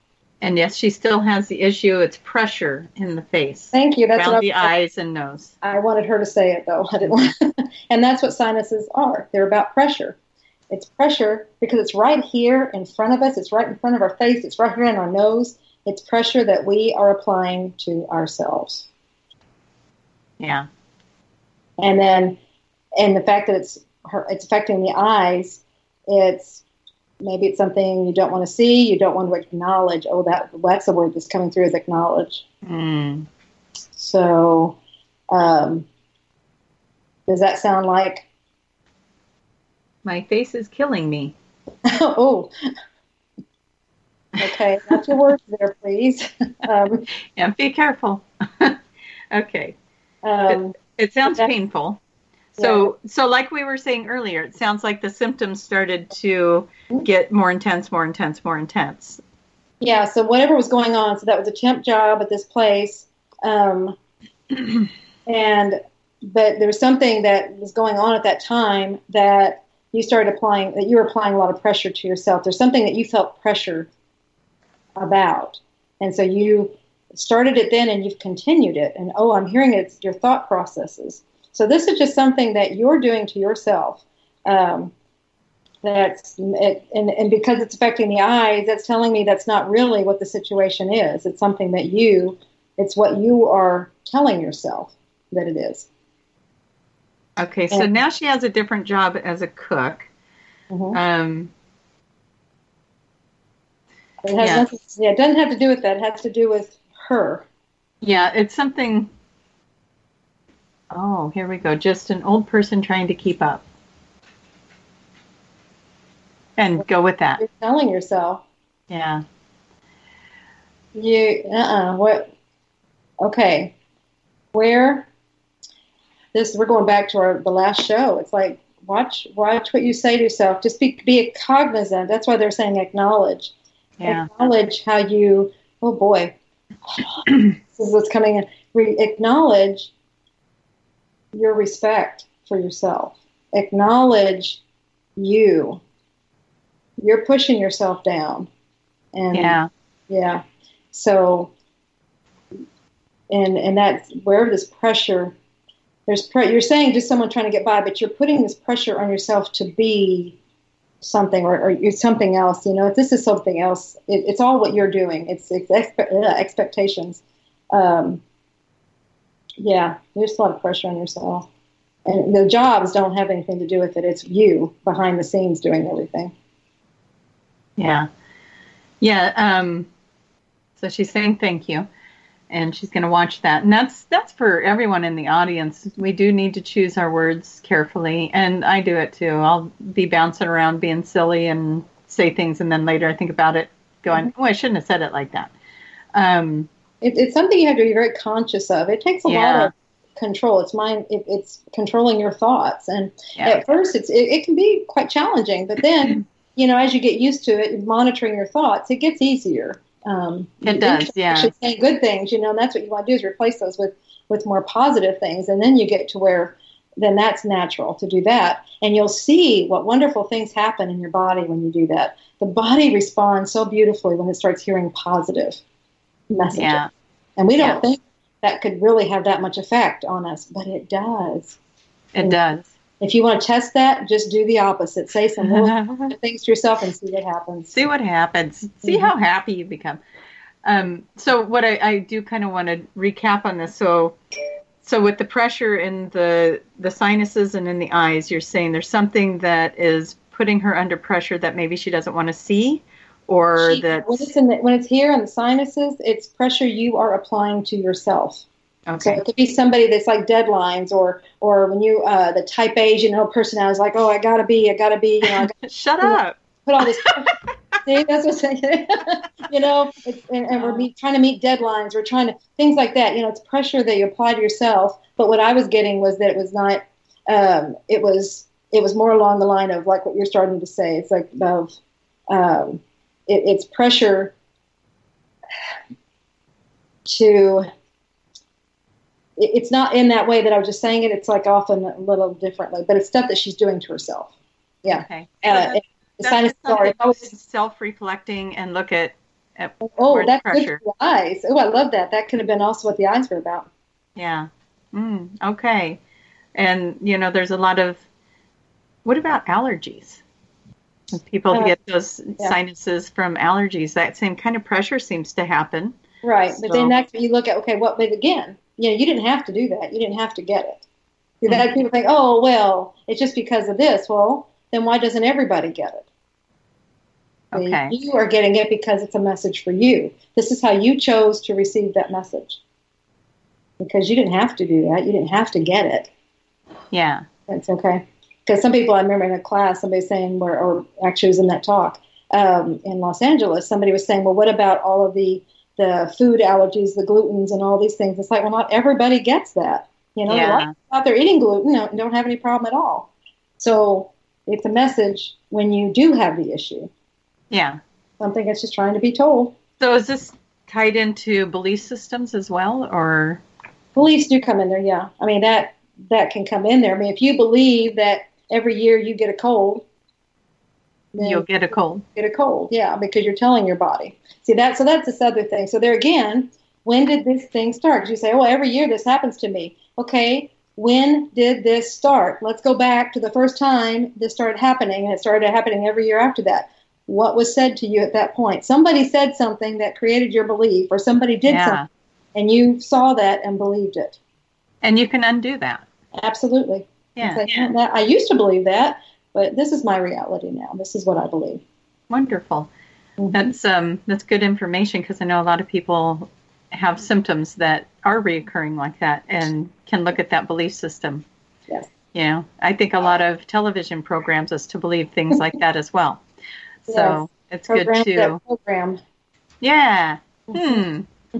And yes, she still has the issue. It's pressure in the face. Thank you. That's around what the I, eyes and nose. I wanted her to say it, though. I didn't want and that's what sinuses are. They're about pressure. It's pressure because it's right here in front of us. It's right in front of our face. It's right here in our nose. It's pressure that we are applying to ourselves. Yeah. And then, and the fact that it's it's affecting the eyes, it's maybe it's something you don't want to see, you don't want to acknowledge. Oh, that that's the word that's coming through is acknowledge. Mm. So, um, does that sound like? My face is killing me. Oh. Okay, not your words there, please. Um, yeah, be careful. Okay. Um, it, it sounds painful. So, yeah. so like we were saying earlier, it sounds like the symptoms started to get more intense, more intense, more intense. Yeah. So whatever was going on, so that was a temp job at this place, um, and but there was something that was going on at that time that you started applying, that you were applying a lot of pressure to yourself. There's something that you felt pressure about. And so you started it then and you've continued it. And, oh, I'm hearing it's your thought processes. So this is just something that you're doing to yourself. Um, that's it, and, and because it's affecting the eyes, that's telling me that's not really what the situation is. It's something that you, it's what you are telling yourself that it is. Okay, so and, now she has a different job as a cook. Mm-hmm. Um, It has yeah. nothing, yeah, it doesn't have to do with that. It has to do with her. Yeah, it's something. Oh, here we go. Just an old person trying to keep up. And go with that. You're telling yourself. Yeah. You, uh-uh, what, okay. Where, this, we're going back to our, the last show. It's like, watch, watch what you say to yourself. Just be, be cognizant. That's why they're saying acknowledge. Yeah. Acknowledge how you, oh boy, this is what's coming in. Re- acknowledge your respect for yourself. Acknowledge you. You're pushing yourself down. And yeah. Yeah. So, and and that's where this pressure, there's pre- you're saying just someone trying to get by, but you're putting this pressure on yourself to be something or, or you're something else. You know, if this is something else, it, it's all what you're doing. It's, it's expe- uh, expectations. Um, yeah, there's a lot of pressure on yourself. And the jobs don't have anything to do with it. It's you behind the scenes doing everything. Yeah. Yeah. Um, so she's saying thank you. And she's going to watch that. And that's that's for everyone in the audience. We do need to choose our words carefully. And I do it too. I'll be bouncing around being silly and say things. And then later I think about it going, oh, I shouldn't have said it like that. Um, it, it's something you have to be very conscious of. It takes a yeah. lot of control. It's mind. It, it's controlling your thoughts. And yeah. at first it's it, it can be quite challenging. But then, you know, as you get used to it, monitoring your thoughts, it gets easier. Um, it does, yeah. Actually saying good things, you know, and that's what you want to do is replace those with, with more positive things. And then you get to where then that's natural to do that. And you'll see what wonderful things happen in your body when you do that. The body responds so beautifully when it starts hearing positive messages. Yeah. And we don't yeah. think that could really have that much effect on us, but it does. It and does. If you want to test that, just do the opposite. Say some little things to yourself and see what happens. See what happens. See mm-hmm. how happy you become. Um, so what I, I do kind of want to recap on this. So, so with the pressure in the the sinuses and in the eyes, you're saying there's something that is putting her under pressure that maybe she doesn't want to see, or she, that when it's in the, when it's here in the sinuses, it's pressure you are applying to yourself. Okay. So it could be somebody that's like deadlines, or or when you uh, the type A's, you know, personality is like, oh, I gotta be, I gotta be, you know, I gotta, shut you up. Know, put all this. See, that's what I'm saying. You know, it's, and, and we're meet, trying to meet deadlines. We're trying to things like that. You know, it's pressure that you apply to yourself. But what I was getting was that it was not. Um, it was it was more along the line of like what you're starting to say. It's like of um, it, it's pressure to. It's not in that way that I was just saying it. It's like often a little differently, but it's stuff that she's doing to herself. Yeah. Okay. Uh, it, That's sorry, always self-reflecting and look at at Oh, more that's pressure. good for the eyes. Oh, I love that. That could have been also what the eyes were about. Yeah. Mm, okay. And, you know, there's a lot of, what about allergies? When people Uh, get those yeah. sinuses from allergies, that same kind of pressure seems to happen. Right. But then So- that's when you look at, okay, what, but again, you know, you didn't have to do that. You didn't have to get it. See, that Mhm. people think, oh, well, it's just because of this. Well, then why doesn't everybody get it? See, Okay. You are getting it because it's a message for you. This is how you chose to receive that message. Because you didn't have to do that. You didn't have to get it. Yeah. That's okay. Because some people, I remember in a class, somebody saying, or, or actually it was in that talk um, in Los Angeles, somebody was saying, well, what about all of the, the food allergies, the glutens and all these things? It's like, well, not everybody gets that. You know, Yeah. a lot of people out there eating gluten and don't have any problem at all. So it's a message when you do have the issue. Yeah. Something that's just trying to be told. So is this tied into belief systems as well, or? Beliefs do come in there, yeah. I mean, that that can come in there. I mean, if you believe that every year you get a cold, then You'll get a cold. you get a cold, yeah, because you're telling your body. See, that, so that's this other thing. So there again, when did this thing start? 'Cause you say, oh, every year this happens to me. Okay, when did this start? Let's go back to the first time this started happening, and it started happening every year after that. What was said to you at that point? Somebody said something that created your belief, or somebody did Yeah. something, and you saw that and believed it. And you can undo that. Absolutely. Yeah. It's like, "Yeah, I used to believe that, but this is my reality now. This is what I believe." Wonderful. Mhm. That's um that's good information, because I know a lot of people have symptoms that are reoccurring like that and can look at that belief system. Yes. You know, I think a lot of television programs us to believe things like that as well. So it's Program good to, that program. yeah. Hmm.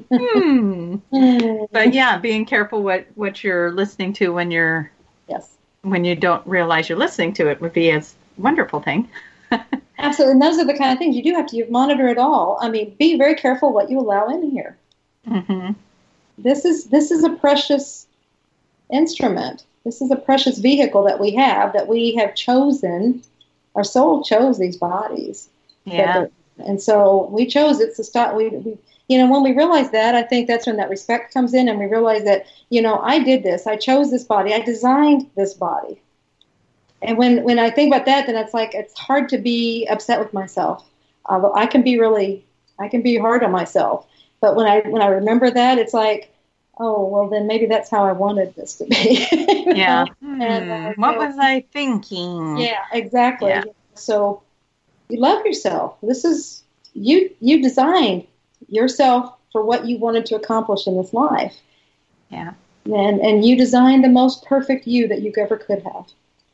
Hmm. Mm, But yeah, being careful what, what you're listening to when you're, yes. when you don't realize you're listening to it would be a wonderful thing. Absolutely. And those are the kind of things you do have to you monitor it all. I mean, be very careful what you allow in here. Mm-hmm. This is this is a precious instrument. This is a precious vehicle that we have, that we have chosen. Our soul chose these bodies. Yeah. And so we chose it to stop. We, we, you know, when we realize that, I think that's when that respect comes in, and we realize that, you know, I did this. I chose this body. I designed this body. And when, when I think about that, then it's like, it's hard to be upset with myself. Although I can be really, I can be hard on myself. But when I, when I remember that, it's like, oh, well, then maybe that's how I wanted this to be. Yeah. And, uh, Hmm. What so- was I thinking? Yeah, exactly. Yeah. So you love yourself. This is, you, you designed yourself for what you wanted to accomplish in this life. Yeah. And, and you designed the most perfect you that you ever could have.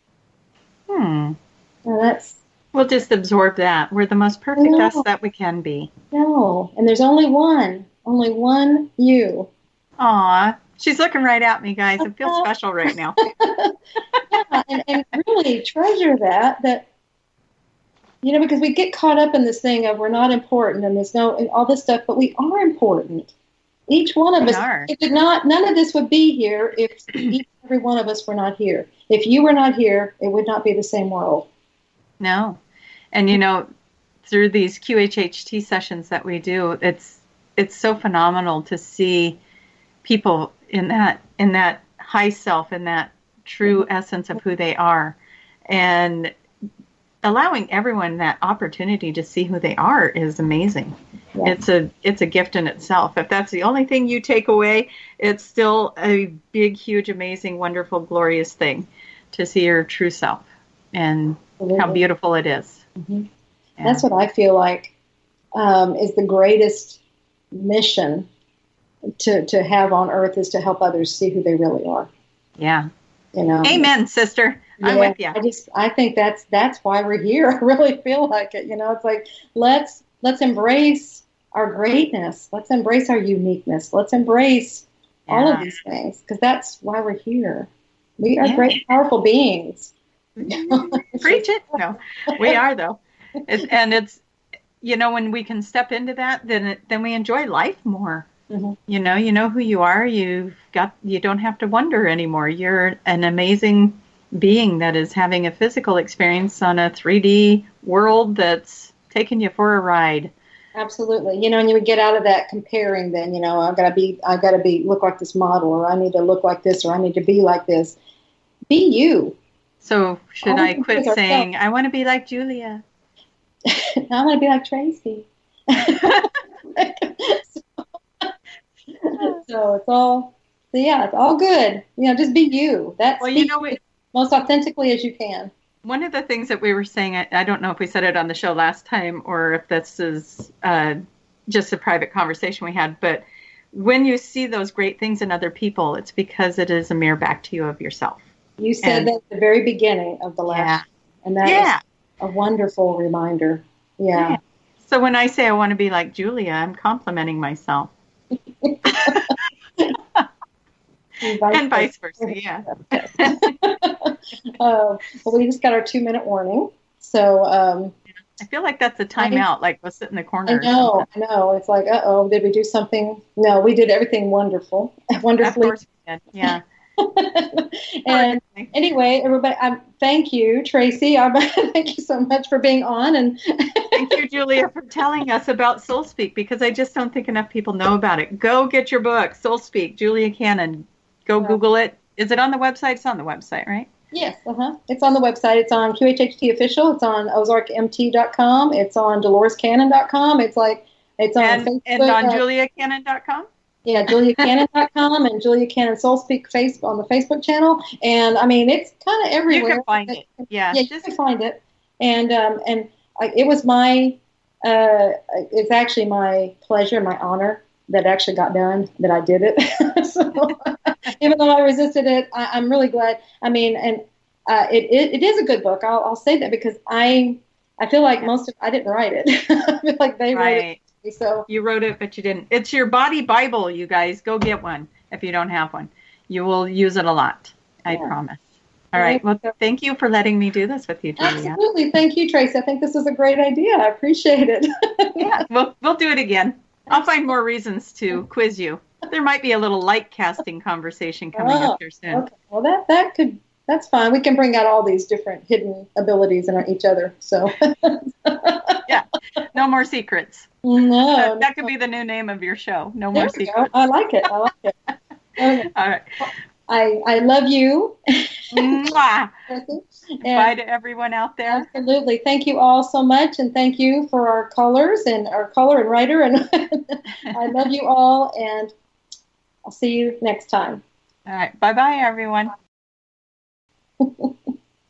Hmm. And that's, We'll just absorb that. We're the most perfect No. us that we can be. no. And there's only one, only one you. Aw. She's looking right at me, guys. I feel special right now. Yeah, and, and really treasure that, that, you know, because we get caught up in this thing of we're not important and there's no, and all this stuff, but we are important. Each one of We us, are. it did not, none of this would be here if each and every one of us were not here. If you were not here, it would not be the same world. No. And, you know, through these Q H H T sessions that we do, it's it's so phenomenal to see people in that in that high self, in that true essence of who they are, and allowing everyone that opportunity to see who they are is amazing. Yeah. It's a it's a gift in itself. If that's the only thing you take away, it's still a big, huge, amazing, wonderful, glorious thing to see your true self and how Absolutely. beautiful it is. Mhm. Yeah. That's what I feel like um, is the greatest mission to, to have on earth, is to help others see who they really are. Yeah. You know. Amen, sister. I'm Yeah, with you. I just I think that's that's why we're here. I really feel like it. You know, it's like let's let's embrace our greatness. Let's embrace our uniqueness. Let's embrace all of Yeah. these things, because that's why we're here. We are Yeah. great, powerful beings. Preach it. No, we are though. It's, and it's, you know, when we can step into that, then it, then we enjoy life more. Mhm. You know, you know who you are. You've got, you don't have to wonder anymore. You're an amazing being that is having a physical experience on a three D world that's taking you for a ride. Absolutely. You know, and you would get out of that comparing then, you know, I've got to be, I've got to be, look like this model, or I need to look like this, or I need to be like this. Be you. So should All I we quit do is saying, ourselves. I want to be like Julia? I want to be like Tracy. so, so it's all, so yeah, it's all good. You know, just be you. That's Well, you know, we, most authentically as you can. one of the things that we were saying, I, I don't know if we said it on the show last time or if this is uh, just a private conversation we had, but when you see those great things in other people, it's because it is a mirror back to you of yourself. You said And- that at the very beginning of the last, Yeah. and that Yeah. is a wonderful reminder. Yeah. Yeah. So when I say I want to be like Julia, I'm complimenting myself. And vice versa, yeah. uh, well, we just got our two minute warning. So um, I feel like that's a timeout, like go sit in the corner. I or know, something. I know. It's like, uh oh, did we do something? No, we did everything wonderful. Of Wonderfully. course we did, yeah. And anyway, everybody, I thank you, Tracy. I thank you so much for being on. And Thank you, Julia, for telling us about Soul Speak, because I just don't think enough people know about it. Go get your book, Soul Speak, Julia Cannon. Go Yeah. Google it. Is it on the website? It's on the website, right? yes, uh-huh. It's on the website. It's on Q H H T Official. It's on ozark m t dot com. It's on dolores cannon dot com. It's like, it's on And, Facebook. and on uh, julia cannon dot com? Yeah, julia cannon dot com and Julia Cannon Soul Speak face on the Facebook channel. And I mean, it's kind of You everywhere. can find it. Yeah. Yeah, you just can find it. And um, and I, it was my, uh, it's actually my pleasure, my honor that actually got done, that I did it. So even though I resisted it, I, I'm really glad. I mean, and uh, it, it it is a good book. I'll, I'll say that because I I feel like most of I didn't write it. I feel like they wrote it. Right. So You wrote it, but you didn't. It's your body Bible, you guys. Go get one if you don't have one. You will use it a lot. I Yeah. promise. All right. Well, thank you for letting me do this with you, Julia. absolutely, thank you, Tracy. I think this is a great idea. I appreciate it. Yeah, we'll, we'll do it again. I'll find more reasons to quiz you. There might be a little light casting conversation coming Oh, up here soon. Okay, well that that could that's fine. We can bring out all these different hidden abilities in our, each other. So Yeah, no more secrets. no, that, that could be the new name of your show. No there more we go. secrets. I like it. I like it. Okay. All right. I I love you. Mwah. And Bye to everyone out there. absolutely. Thank you all so much, and thank you for our callers and our caller and writer. And I love you all, and I'll see you next time. All right. Bye-bye, everyone.